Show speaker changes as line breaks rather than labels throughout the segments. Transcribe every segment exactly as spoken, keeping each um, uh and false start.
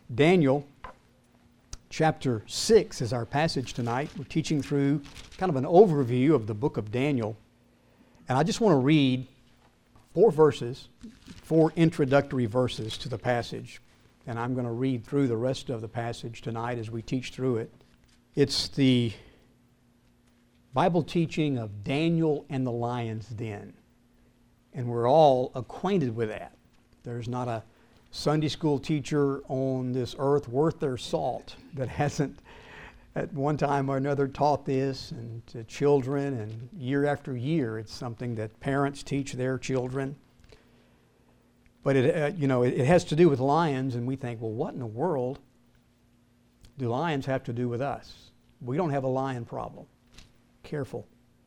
Daniel chapter six is our passage tonight. We're teaching through kind of an overview of the book of Daniel. And I just want to read four verses, four introductory verses to the passage. And I'm going to read through the rest of the passage tonight as we teach through it. It's the Bible teaching of Daniel and the lion's den. And we're all acquainted with that. There's not a Sunday school teacher on this earth worth their salt that hasn't at one time or another taught this and to children, and year after year it's something that parents teach their children. But it, uh, you know, it, it has to do with lions, and we think, well, what in the world do lions have to do with us? We don't have a lion problem. Careful.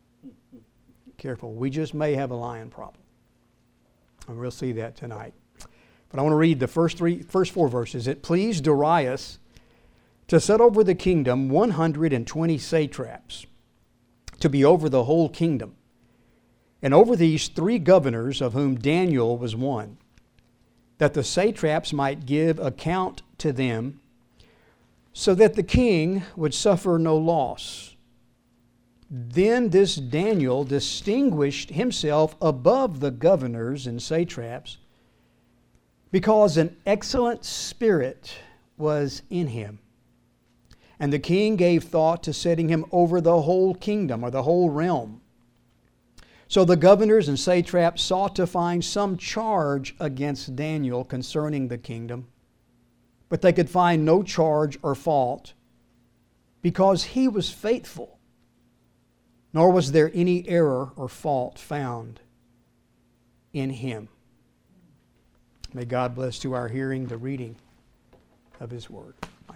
Careful. We just may have a lion problem. And we'll see that tonight. But I want to read the first three, first four verses. It pleased Darius to set over the kingdom one hundred twenty satraps, to be over the whole kingdom, and over these three governors, of whom Daniel was one, that the satraps might give account to them, so that the king would suffer no loss. Then this Daniel distinguished himself above the governors and satraps, because an excellent spirit was in him. And the king gave thought to setting him over the whole kingdom, or the whole realm. So the governors and satraps sought to find some charge against Daniel concerning the kingdom, but they could find no charge or fault, because he was faithful, nor was there any error or fault found in him. May God bless to our hearing the reading of His Word.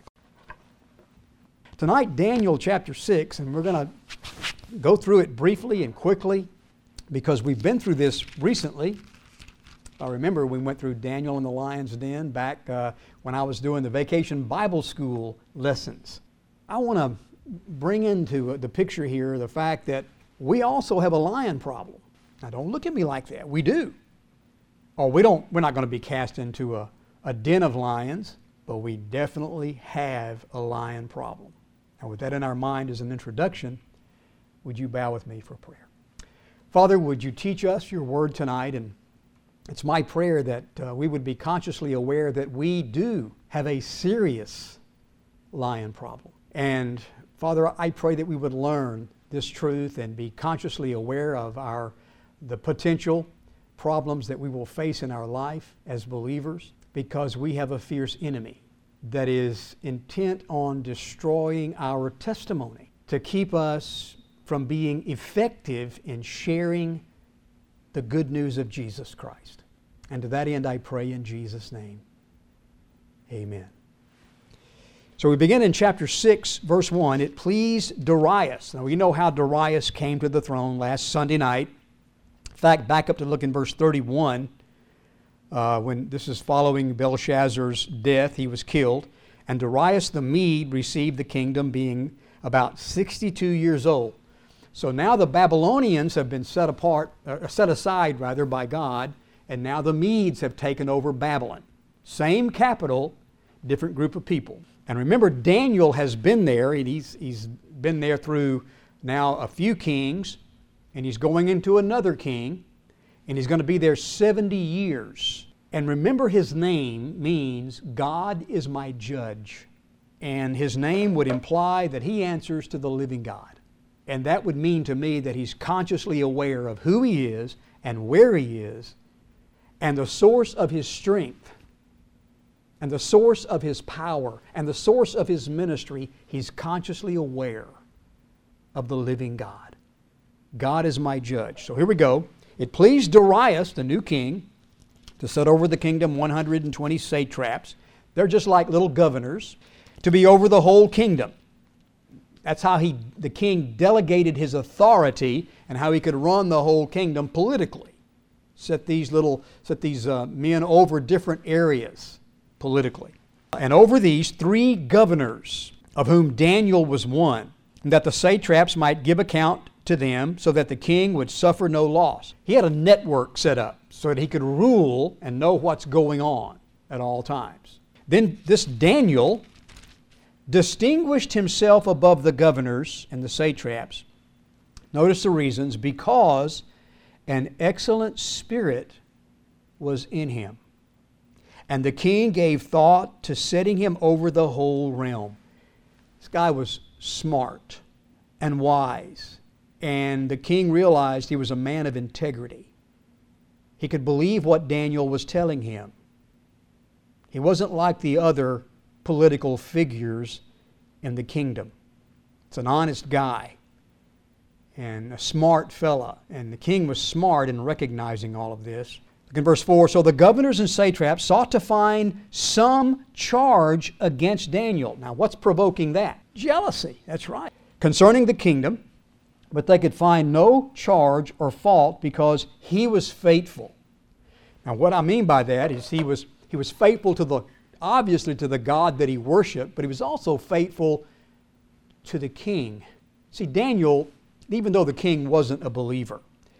Tonight, Daniel chapter six, and we're going to go through it briefly and quickly because we've been through this recently. I remember we went through Daniel and the lion's den back uh, when I was doing the Vacation Bible School lessons. I want to bring into the picture here the fact that we also have a lion problem. Now, don't look at me like that. We do. Oh, we don't, we're not going to be cast into a, a den of lions, but we definitely have a lion problem. And with that in our mind as an introduction, would you bow with me for prayer? Father, would you teach us your word tonight? And it's my prayer that uh, we would be consciously aware that we do have a serious lion problem. And Father, I pray that we would learn this truth and be consciously aware of our the potential problems that we will face in our life as believers, because we have a fierce enemy that is intent on destroying our testimony to keep us from being effective in sharing the good news of Jesus Christ. And to that end I pray in Jesus' name. Amen. So we begin in chapter six, verse one. It pleased Darius. Now we know how Darius came to the throne last Sunday night. In fact, back up to look in verse thirty-one. Uh, when this is following Belshazzar's death, he was killed. And Darius the Mede received the kingdom, being about sixty-two years old. So now the Babylonians have been set apart, uh, set aside rather, by God, and now the Medes have taken over Babylon. Same capital, different group of people. And remember, Daniel has been there, and he's, he's been there through now a few kings, and he's going into another king, and he's going to be there seventy years. And remember, his name means God is my judge. And his name would imply that he answers to the living God. And that would mean to me that he's consciously aware of who he is and where he is and the source of his strength and the source of his power and the source of his ministry. He's consciously aware of the living God. God is my judge. So here we go. It pleased Darius, the new king, to set over the kingdom one hundred twenty satraps. They're just like little governors, to be over the whole kingdom. That's how he, the king delegated his authority and how he could run the whole kingdom politically. Set these little, set these uh, men over different areas politically. And over these three governors, of whom Daniel was one, that the satraps might give account to them, so that the king would suffer no loss. He had a network set up so that he could rule and know what's going on at all times. Then this Daniel distinguished himself above the governors and the satraps. Notice the reasons: because an excellent spirit was in him, and the king gave thought to setting him over the whole realm. This guy was smart and wise, and the king realized he was a man of integrity. He could believe what Daniel was telling him. He wasn't like the other political figures in the kingdom. It's an honest guy and a smart fella, and the king was smart in recognizing all of this. Look in verse four. So the governors and satraps sought to find some charge against Daniel. Now what's provoking that? Jealousy, that's right. Concerning the kingdom, but they could find no charge or fault because he was faithful. Now what I mean by that is he was he was faithful to the, obviously to the God that he worshiped, but he was also faithful to the king. See, Daniel, even though the king wasn't a believer,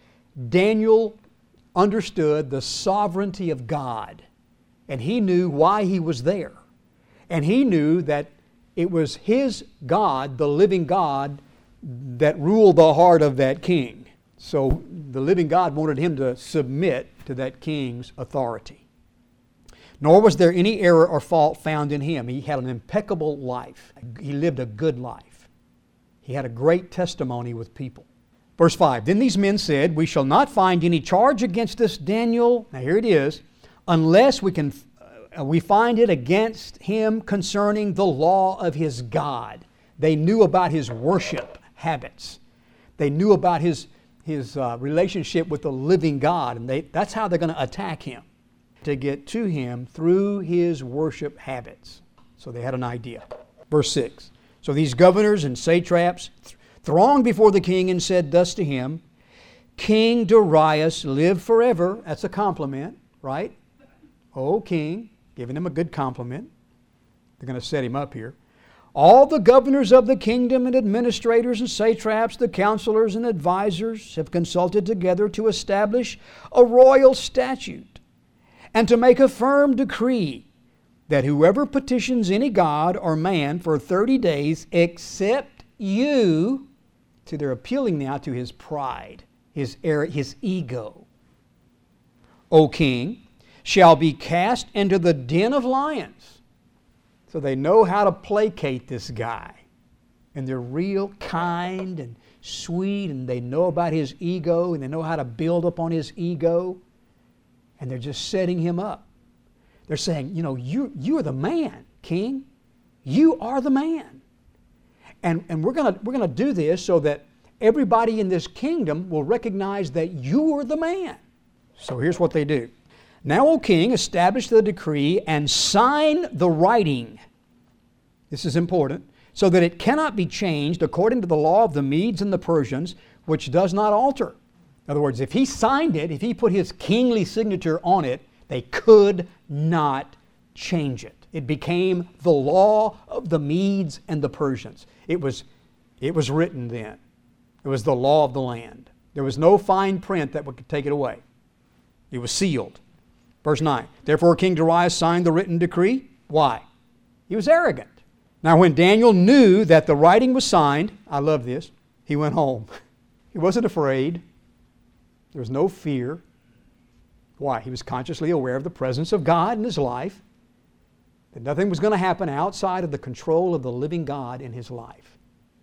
Daniel understood the sovereignty of God, and he knew why he was there. And he knew that it was his God, the living God, that ruled the heart of that king. So the living God wanted him to submit to that king's authority. Nor was there any error or fault found in him. He had an impeccable life. He lived a good life. He had a great testimony with people. Verse five, then these men said, we shall not find any charge against this Daniel, now here it is, unless we can uh, we find it against him concerning the law of his God. They knew about his worship habits. They knew about his, his uh, relationship with the living God, and they, that's how they're going to attack him, to get to him through his worship habits. So they had an idea. Verse six, so these governors and satraps th- thronged before the king and said thus to him, King Darius, live forever. That's a compliment, right? Oh, king, giving him a good compliment. They're going to set him up here. All the governors of the kingdom and administrators and satraps, the counselors and advisors have consulted together to establish a royal statute and to make a firm decree that whoever petitions any god or man for thirty days except you, so they're appealing now to his pride, his his ego, O king, shall be cast into the den of lions. So they know how to placate this guy. And they're real kind and sweet, and they know about his ego, and they know how to build up on his ego. And they're just setting him up. They're saying, you know, you, you are the man, king. You are the man. And, and we're going we're gonna do this so that everybody in this kingdom will recognize that you are the man. So here's what they do. Now, O king, establish the decree and sign the writing. This is important. So that it cannot be changed according to the law of the Medes and the Persians, which does not alter. In other words, if he signed it, if he put his kingly signature on it, they could not change it. It became the law of the Medes and the Persians. It was, it was written then. It was the law of the land. There was no fine print that would take it away. It was sealed. Verse nine, therefore King Darius signed the written decree. Why? He was arrogant. Now when Daniel knew that the writing was signed, I love this, he went home. He wasn't afraid. There was no fear. Why? He was consciously aware of the presence of God in his life, that nothing was going to happen outside of the control of the living God in his life.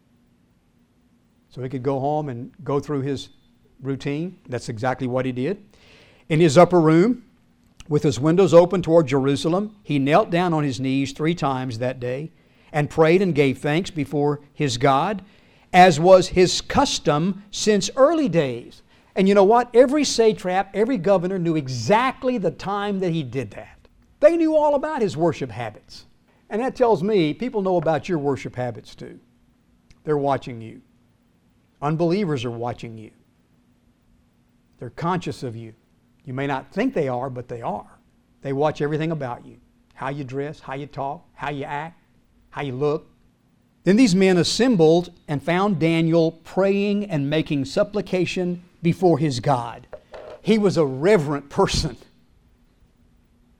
So he could go home and go through his routine. That's exactly what he did. In his upper room, with his windows open toward Jerusalem, he knelt down on his knees three times that day and prayed and gave thanks before his God, as was his custom since early days. And you know what? Every satrap, every governor knew exactly the time that he did that. They knew all about his worship habits. And that tells me people know about your worship habits too. They're watching you. Unbelievers are watching you. They're conscious of you. You may not think they are, but they are. They watch everything about you. How you dress, how you talk, how you act, how you look. Then these men assembled and found Daniel praying and making supplication before his God. He was a reverent person.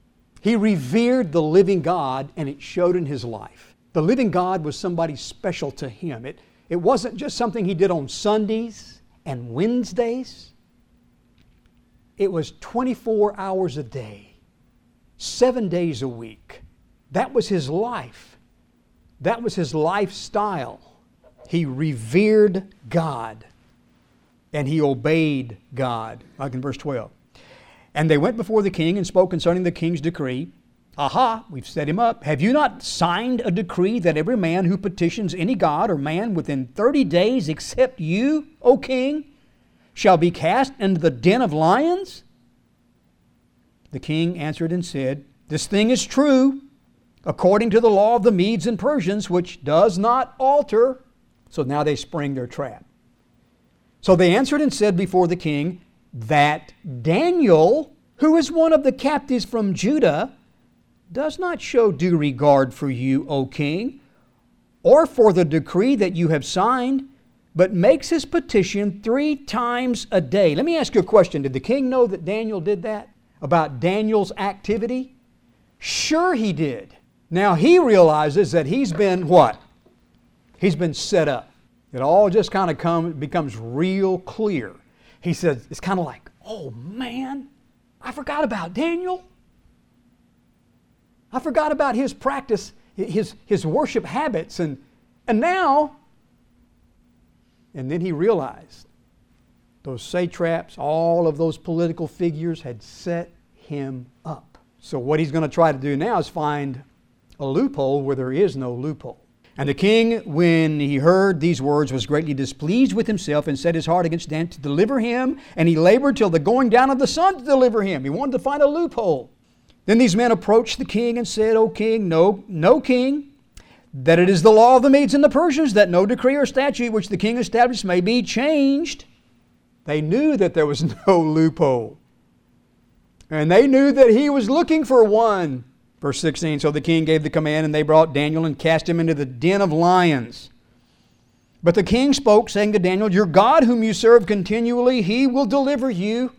He revered the living God, and it showed in his life. The living God was somebody special to him. It, it wasn't just something he did on Sundays and Wednesdays. It was twenty-four hours a day, seven days a week. That was his life. That was his lifestyle. He revered God, and he obeyed God, like in verse twelve. And they went before the king and spoke concerning the king's decree. Aha, we've set him up. Have you not signed a decree that every man who petitions any god or man within thirty days except you, O king, shall be cast into the den of lions? The king answered and said, This thing is true, according to the law of the Medes and Persians, which does not alter. So now they spring their trap. So they answered and said before the king, that Daniel, who is one of the captives from Judah, does not show due regard for you, O king, or for the decree that you have signed, but makes his petition three times a day. Let me ask you a question. Did the king know that Daniel did that? About Daniel's activity? Sure he did. Now he realizes that he's been what? He's been set up. It all just kind of come, becomes real clear. He says, it's kind of like, oh man, I forgot about Daniel. I forgot about his practice, his, his worship habits, and, and now, and then he realized those satraps, all of those political figures had set him up. So what he's going to try to do now is find a loophole where there is no loophole. And the king, when he heard these words, was greatly displeased with himself and set his heart against Dan to deliver him. And he labored till the going down of the sun to deliver him. He wanted to find a loophole. Then these men approached the king and said, O king, no, no king, that it is the law of the Medes and the Persians that no decree or statute which the king established may be changed. They knew that there was no loophole. And they knew that he was looking for one. Verse sixteen, so the king gave the command, and they brought Daniel and cast him into the den of lions. But the king spoke, saying to Daniel, Your God whom you serve continually, he will deliver you.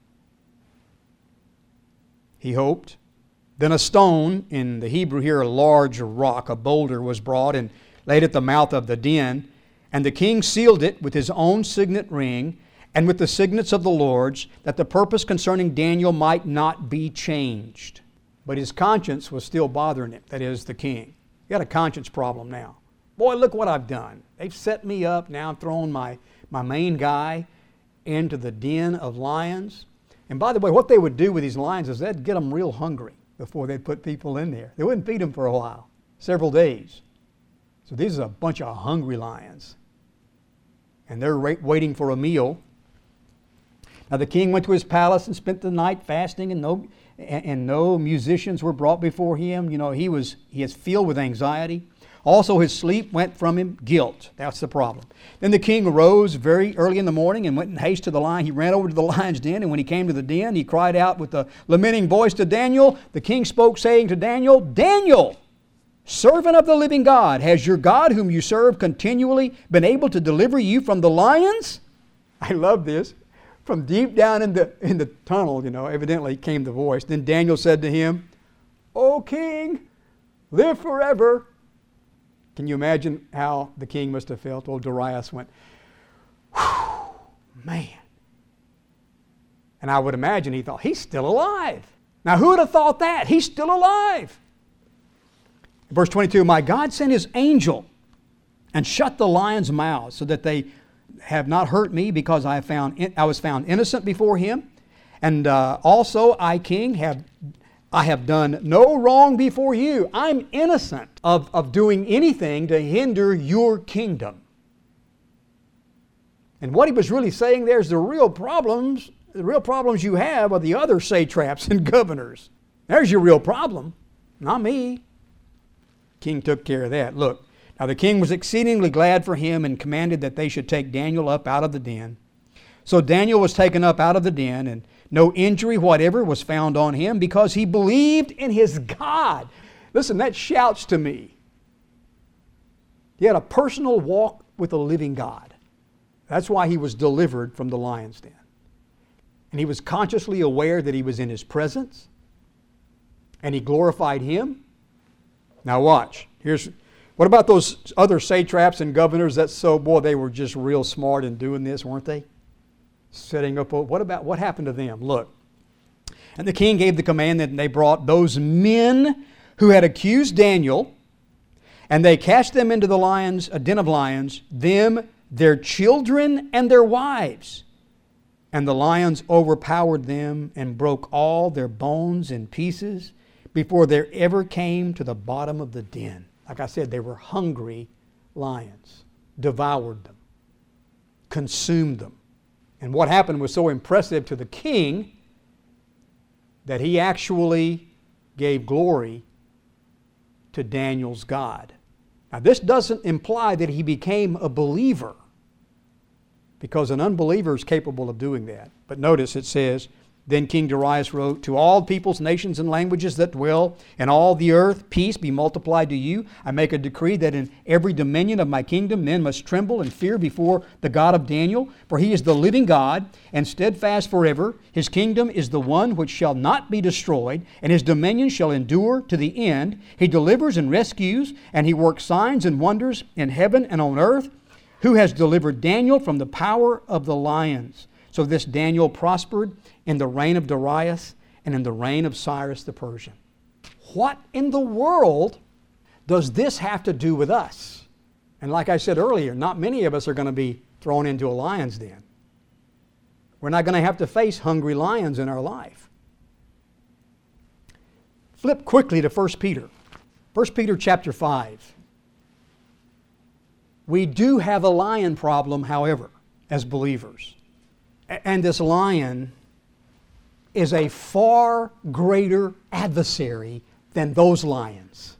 He hoped. Then a stone, in the Hebrew here a large rock, a boulder, was brought and laid at the mouth of the den. And the king sealed it with his own signet ring and with the signets of the Lord's, that the purpose concerning Daniel might not be changed. But his conscience was still bothering him, that is, the king. He got a conscience problem now. Boy, look what I've done. They've set me up. Now I'm throwing my, my main guy into the den of lions. And by the way, what they would do with these lions is they'd get them real hungry before they'd put people in there. They wouldn't feed them for a while, several days. So these are a bunch of hungry lions. And they're waiting for a meal. Now the king went to his palace and spent the night fasting, and no... and no musicians were brought before him. You know, he was he is filled with anxiety. Also his sleep went from him, guilt. That's the problem. Then the king arose very early in the morning and went in haste to the lion. He ran over to the lion's den, and when he came to the den, he cried out with a lamenting voice to Daniel. The king spoke, saying to Daniel, Daniel, servant of the living God, has your God whom you serve continually been able to deliver you from the lions? I love this. From deep down in the, in the tunnel, you know, evidently came the voice. Then Daniel said to him, O king, live forever. Can you imagine how the king must have felt? Old Darius went, whew, man. And I would imagine he thought, he's still alive. Now who would have thought that? He's still alive. Verse twenty-two, my God sent his angel and shut the lions' mouths so that they have not hurt me, because I found I was found innocent before him, and uh, also I, king, have I have done no wrong before you. I'm innocent of, of doing anything to hinder your kingdom. And what he was really saying there is the real problems, the real problems you have are the other satraps and governors. There's your real problem, not me. King took care of that. Look. Now the king was exceedingly glad for him and commanded that they should take Daniel up out of the den. So Daniel was taken up out of the den, and no injury whatever was found on him, because he believed in his God. Listen, that shouts to me. He had a personal walk with the living God. That's why he was delivered from the lion's den. And he was consciously aware that he was in his presence. and he glorified him. Now watch. Here's what about those other satraps and governors that so, boy, they were just real smart in doing this, weren't they? Setting up, what about, what happened to them? Look. And the king gave the command that they brought those men who had accused Daniel, and they cast them into the lions, a den of lions, them, their children, and their wives. And the lions overpowered them and broke all their bones in pieces before they ever came to the bottom of the den. Like I said, they were hungry lions, devoured them, consumed them. And what happened was so impressive to the king that he actually gave glory to Daniel's God. Now, this doesn't imply that he became a believer, because an unbeliever is capable of doing that. But notice it says, then King Darius wrote, to all peoples, nations, and languages that dwell in all the earth, peace be multiplied to you. I make a decree that in every dominion of my kingdom men must tremble and fear before the God of Daniel, for he is the living God and steadfast forever. His kingdom is the one which shall not be destroyed, and his dominion shall endure to the end. He delivers and rescues, and he works signs and wonders in heaven and on earth, who has delivered Daniel from the power of the lions. So this Daniel prospered in the reign of Darius and in the reign of Cyrus the Persian. What in the world does this have to do with us? And like I said earlier, not many of us are going to be thrown into a lion's den. We're not going to have to face hungry lions in our life. Flip quickly to First Peter. First Peter chapter five. We do have a lion problem, however, as believers. And this lion is a far greater adversary than those lions.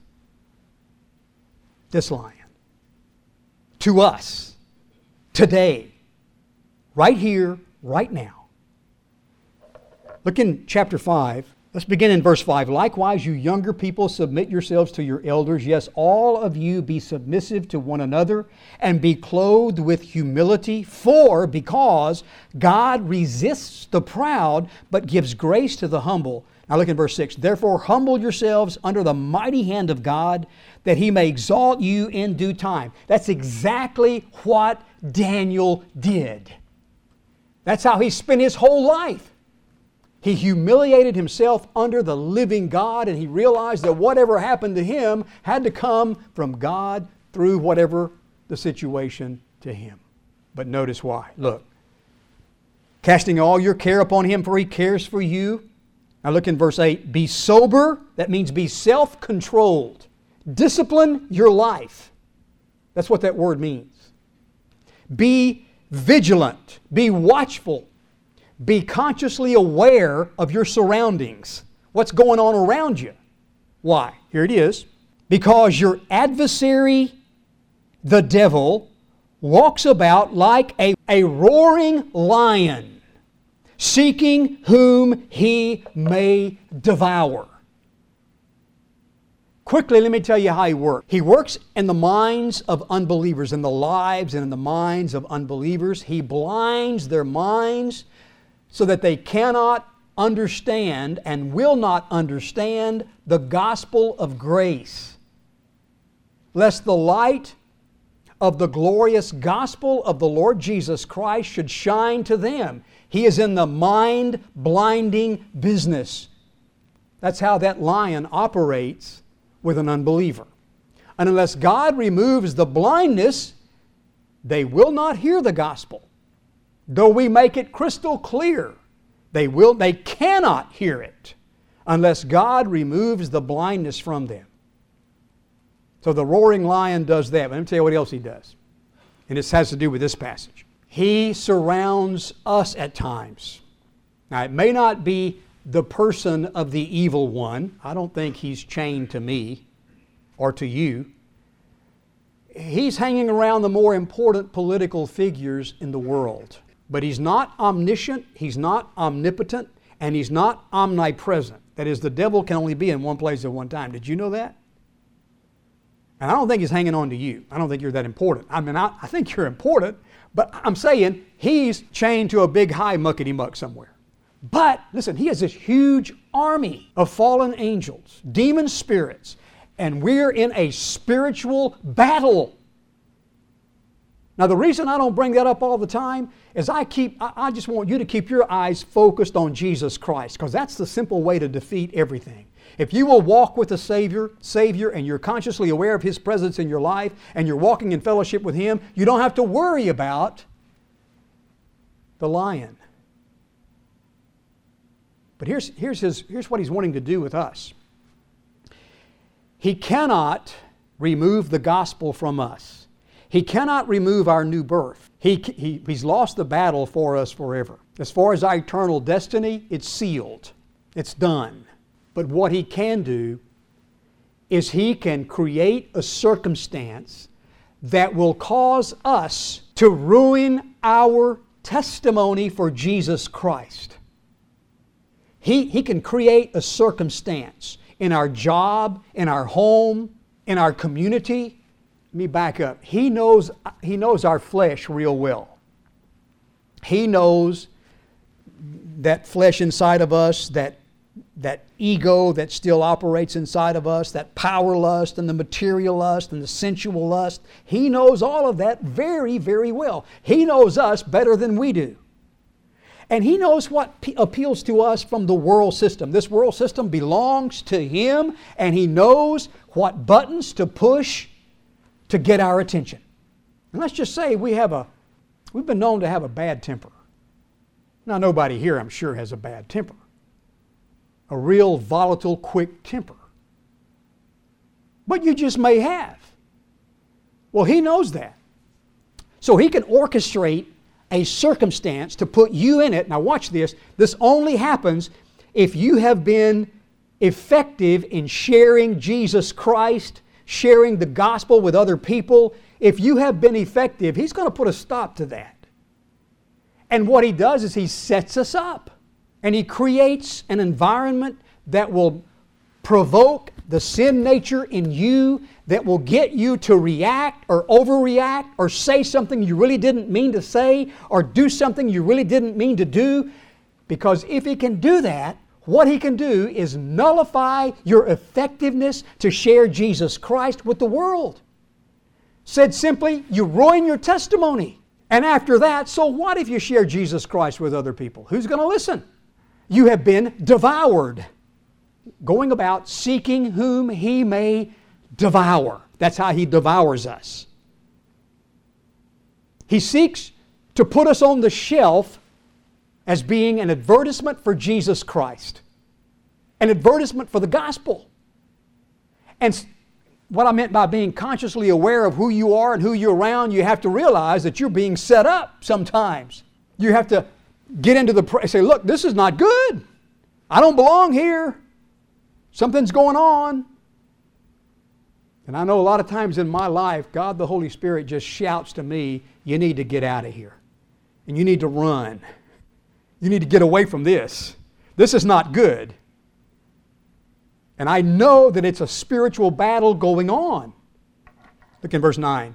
This lion. To us. Today. Right here, right now. Look in chapter five. Let's begin in verse five. Likewise, you younger people, submit yourselves to your elders. Yes, all of you be submissive to one another and be clothed with humility. For, because God resists the proud, but gives grace to the humble. Now look in verse six. Therefore, humble yourselves under the mighty hand of God, that He may exalt you in due time. That's exactly what Daniel did. That's how he spent his whole life. He humiliated himself under the living God, and he realized that whatever happened to him had to come from God through whatever the situation to him. But notice why. Look. Casting all your care upon Him, for He cares for you. Now look in verse eight. Be sober. That means be self-controlled. Discipline your life. That's what that word means. Be vigilant. Be watchful. Be consciously aware of your surroundings. What's going on around you? Why? Here it is. Because your adversary, the devil, walks about like a, a roaring lion, seeking whom he may devour. Quickly, let me tell you how he works. He works in the minds of unbelievers, in the lives and in the minds of unbelievers. He blinds their minds so that they cannot understand and will not understand the gospel of grace, lest the light of the glorious gospel of the Lord Jesus Christ should shine to them. He is in the mind-blinding business. That's how that lion operates with an unbeliever. And unless God removes the blindness, they will not hear the gospel. Though we make it crystal clear, they will, they cannot hear it unless God removes the blindness from them. So the roaring lion does that. Let me tell you what else he does. And this has to do with this passage. He surrounds us at times. Now, it may not be the person of the evil one. I don't think he's chained to me or to you. He's hanging around the more important political figures in the world. But he's not omniscient, he's not omnipotent, and he's not omnipresent. That is, the devil can only be in one place at one time. Did you know that? And I don't think he's hanging on to you. I don't think you're that important. I mean, I, I think you're important, but I'm saying he's chained to a big high muckety muck somewhere. But, listen, he has this huge army of fallen angels, demon spirits, and we're in a spiritual battle. Now, the reason I don't bring that up all the time is I keep, I, I just want you to keep your eyes focused on Jesus Christ, because that's the simple way to defeat everything. If you will walk with the Savior, Savior, and you're consciously aware of His presence in your life, and you're walking in fellowship with Him, you don't have to worry about the lion. But here's, here's, his, here's what He's wanting to do with us. He cannot remove the gospel from us. He cannot remove our new birth. He, he, he's lost the battle for us forever. As far as our eternal destiny, it's sealed. It's done. But what He can do is He can create a circumstance that will cause us to ruin our testimony for Jesus Christ. He, he can create a circumstance in our job, in our home, in our community. Let me back up. He knows, he knows our flesh real well. He knows that flesh inside of us, that, that ego that still operates inside of us, that power lust and the material lust and the sensual lust. He knows all of that very, very well. He knows us better than we do. And He knows what p- appeals to us from the world system. This world system belongs to Him, and He knows what buttons to push to get our attention. And let's just say we have a, we've been known to have a bad temper. Now, nobody here, I'm sure, has a bad temper. A real volatile, quick temper. But you just may have. Well, He knows that. So He can orchestrate a circumstance to put you in it. Now watch this. This only happens if you have been effective in sharing Jesus Christ, sharing the gospel with other people. If you have been effective, He's going to put a stop to that. And what He does is He sets us up. And He creates an environment that will provoke the sin nature in you, that will get you to react or overreact or say something you really didn't mean to say or do something you really didn't mean to do. Because if He can do that, what He can do is nullify your effectiveness to share Jesus Christ with the world. Said simply, you ruin your testimony. And after that, so what if you share Jesus Christ with other people? Who's going to listen? You have been devoured. Going about seeking whom He may devour. That's how He devours us. He seeks to put us on the shelf as being an advertisement for Jesus Christ. An advertisement for the gospel. And what I meant by being consciously aware of who you are and who you're around, you have to realize that you're being set up sometimes. You have to get into the, say, look, this is not good. I don't belong here. Something's going on. And I know a lot of times in my life, God the Holy Spirit just shouts to me, you need to get out of here. And you need to run. You need to get away from this. This is not good. And I know that it's a spiritual battle going on. Look in verse nine.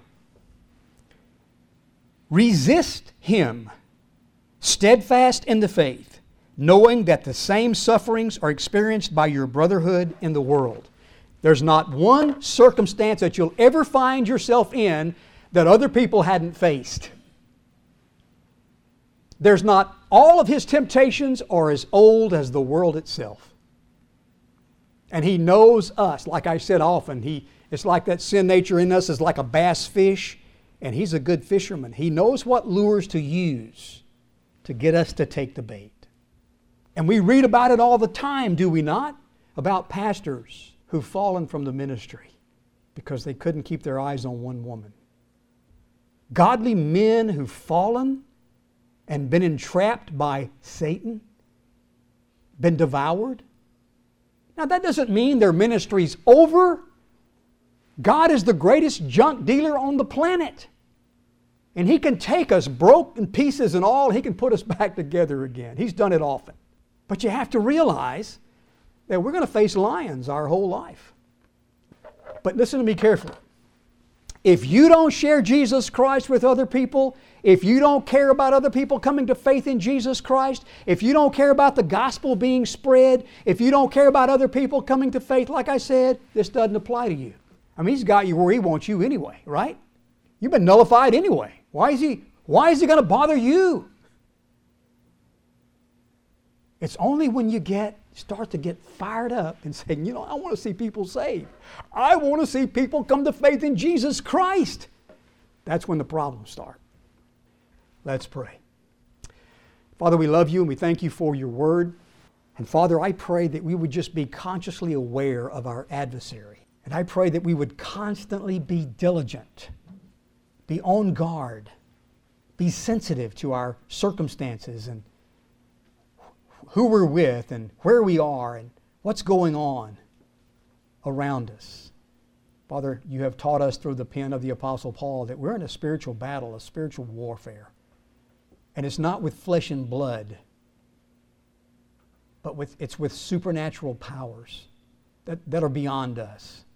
Resist him, steadfast in the faith, knowing that the same sufferings are experienced by your brotherhood in the world. There's not one circumstance that you'll ever find yourself in that other people hadn't faced. There's not all of his temptations are as old as the world itself. And he knows us. Like I said often, he, it's like that sin nature in us is like a bass fish, and he's a good fisherman. He knows what lures to use to get us to take the bait. And we read about it all the time, do we not? About pastors who've fallen from the ministry because they couldn't keep their eyes on one woman. Godly men who've fallen and been entrapped by Satan, been devoured. Now that doesn't mean their ministry's over. God is the greatest junk dealer on the planet. And He can take us broke in pieces and all, He can put us back together again. He's done it often. But you have to realize that we're going to face lions our whole life. But listen to me carefully. If you don't share Jesus Christ with other people, if you don't care about other people coming to faith in Jesus Christ, if you don't care about the gospel being spread, if you don't care about other people coming to faith, like I said, this doesn't apply to you. I mean, He's got you where He wants you anyway, right? You've been nullified anyway. Why is He, why is He going to bother you? It's only when you get start to get fired up and saying, you know, I want to see people saved. I want to see people come to faith in Jesus Christ. That's when the problems start. Let's pray. Father, we love You and we thank You for Your Word. And Father, I pray that we would just be consciously aware of our adversary. And I pray that we would constantly be diligent, be on guard, be sensitive to our circumstances and who we're with and where we are and what's going on around us. Father, You have taught us through the pen of the Apostle Paul that we're in a spiritual battle, a spiritual warfare. And it's not with flesh and blood, but with, it's with supernatural powers that, that are beyond us.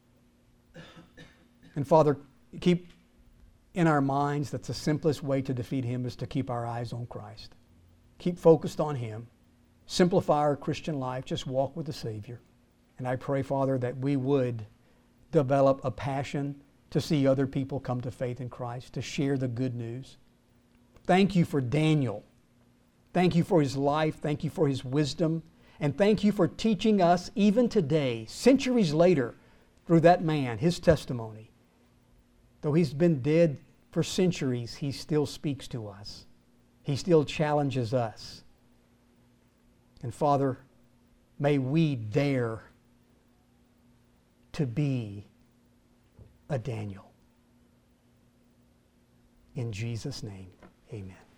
And Father, keep in our minds that the simplest way to defeat him is to keep our eyes on Christ. Keep focused on Him. Simplify our Christian life. Just walk with the Savior. And I pray, Father, that we would develop a passion to see other people come to faith in Christ, to share the good news. Thank You for Daniel. Thank You for his life. Thank You for his wisdom. And thank You for teaching us even today, centuries later, through that man, his testimony. Though he's been dead for centuries, he still speaks to us. He still challenges us. And Father, may we dare to be a Daniel. In Jesus' name, amen.